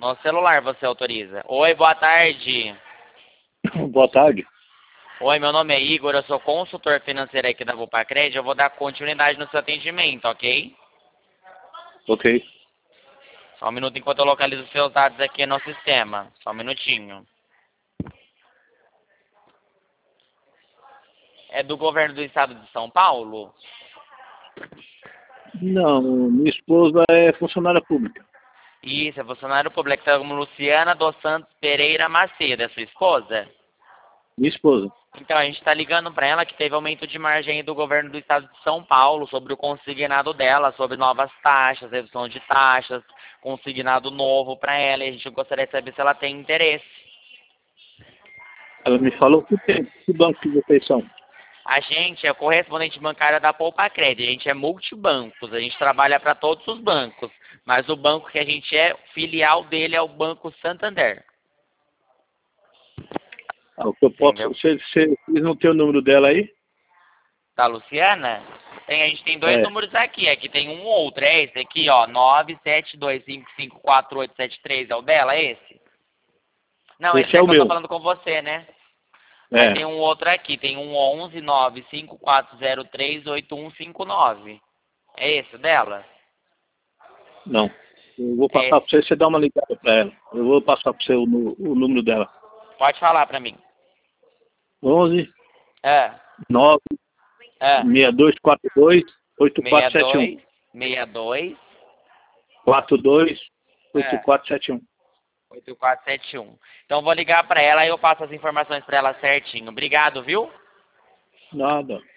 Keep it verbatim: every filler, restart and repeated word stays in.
No celular você autoriza. Oi, boa tarde. Boa tarde. Oi, meu nome é Igor, eu sou consultor financeiro aqui da Vulpacred. Eu vou dar continuidade no seu atendimento, ok? Ok. Só um minuto enquanto eu localizo os seus dados aqui no sistema. Só um minutinho. É do governo do estado de São Paulo? Não, minha esposa é funcionária pública. Isso, é funcionário público. Tá como Luciana dos Santos Pereira Macedo, é sua esposa? Minha esposa. Então, a gente está ligando para ela que teve aumento de margem do governo do estado de São Paulo sobre o consignado dela, sobre novas taxas, redução de taxas, consignado novo para ela, e a gente gostaria de saber se ela tem interesse. Ela me falou que tem. Que banco que vocês são? A gente é correspondente bancária da Poupacred, a gente é multibancos, a gente trabalha para todos os bancos, mas o banco que a gente é, filial dele é o Banco Santander. Ah, o que eu posso. Entendeu? Você, você, vocês não tem o número dela aí? Da Luciana? Tem, a gente tem dois É. números aqui. Aqui tem um outro. É esse aqui, ó. nove sete dois cinco cinco quatro oito sete três. É o dela, é esse? Não, esse Esse é, é o que eu tô meu. falando com você, né? Aí É. tem um outro aqui. Tem um onze nove cinco quatro zero três oito um cinco nove. É esse o dela? Não. Eu vou É passar esse. para você, você dá uma ligada para ela. Eu vou passar para você o, nu- o número dela. Pode falar pra mim. onze É. nove É. seis dois quatro dois oito quatro seis sete um. dois seis dois quatro dois oito É. quatro sete um. oito quatro sete um. Então eu vou ligar pra ela e eu passo as informações pra ela certinho. Obrigado, viu? Nada.